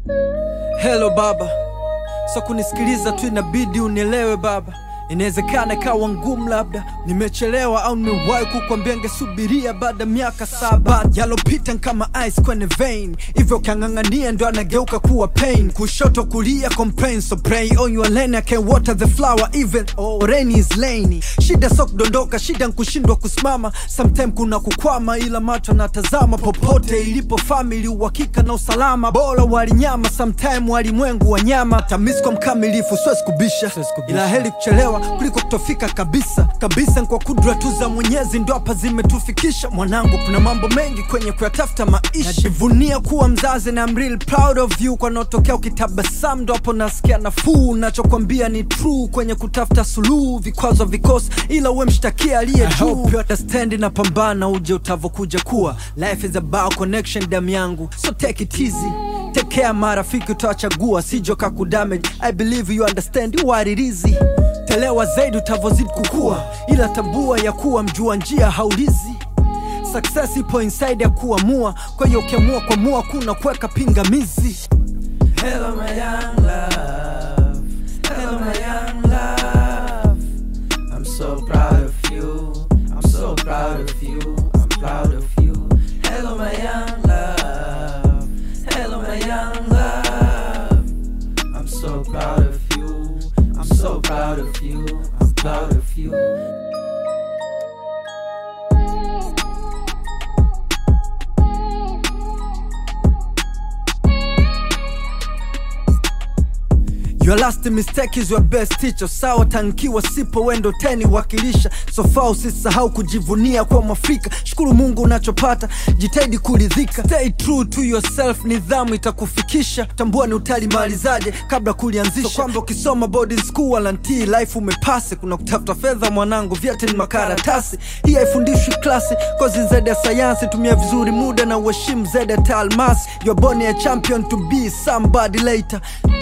Hello baba, so kunisikiliza tu inabidi unielewe baba. Inawezekana kawa ngumu, labda nimechelewa au nimewahi kukwambia ngesubiria baada miaka 7 yalopita kama ice kwenye vein. Hivyo kangangania ndo anageuka kuwa pain. Kushoto kulia complain, so pray on your lane. I can water the flower even rain is lainy. Shida so kudondoka, shida nkushindwa kusimama. Sometime kuna kukwama ila macho natazama. Popote ilipo family, uhakika na usalama. Bora walinyama, sometime walimwengu wanyama. Tamisko mkamilifu, siwezi kubisha, ila heri kuchelewa kuliko kutofika kabisa. Kabisa kwa kudra tu za Mwenyezi ndo hapa zimetufikisha. Mwanangu, kuna mambo mengi kwenye kuyatafuta maisha. Najivunia kuwa mzazi na I'm real proud of you. Kwa notokea ukitabasamu ndo hapo nasikia nafuu. Nachokwambia ni true kwenye kutafuta suluhu. Vikwazo vikosi ila uwe mshtakia aliye juu. I hope you understand na pambana uje utavokuja kuwa. Life is about connection damu yangu, so take it easy. Take care marafiki utawachagua, sijoka kudamage. I believe you understand what it is. Telewa zaidi utavozidi kukua, ila tambua ya kuwa mjua njia haulizi. Success ipo inside ya kuamua, kwa hiyo ukiamua kuamua kuna kuweka pingamizi. Hello my young love, hello my young love. I'm so proud of you, I'm so proud of you, I'm proud of you. Hello my young love, hello my young love. I'm so proud of you, I'm so proud of you, I'm proud of you. Your last mistake is your best teacher. Sawa tankiwa sipo wendo teni wakilisha. So far usisahau kujivunia kwa Mwafrika. Shukuru Mungu unachopata, jitahidi kuridhika. Stay true to yourself, nidhamu itakufikisha. Tambua ni utalimalizaje kabla kulianzisha. So kwamba ukisoma boarding school walantii life umepase. Kuna kutafuta fedha mwanangu, vyeti ni makaratasi. Hii haifundishwi klasi, kozi zaidi ya sayansi. Tumia vizuri muda na uheshimu zaidi ya almasi. You're born a champion to be somebody later.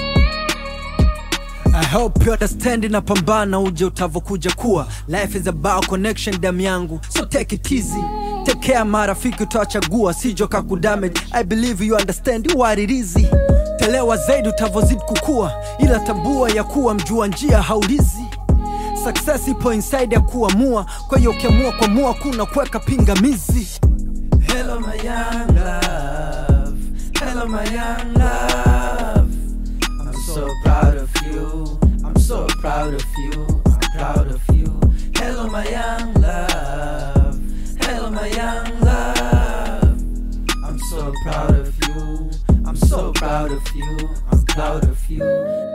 I hope you understand na pambana uje utavokuja kuwa. Life is about connection damu yangu, so take it easy. Take care marafiki utawachagua, sijoka kudamage. I believe you understand what it is. Telewa zaidi utavozidi kukua, ila tambua ya kuwa mjua njia haulizi. Success ipo inside ya kuamua, kwa hiyo ukiamua kuamua kuna kuweka pingamizi. Hello my young love, hello my young love. I'm so proud of you, I'm so proud of you, I'm proud of you. Hello my young love, hello my young love. I'm so proud of you, I'm so proud of you, I'm proud of you.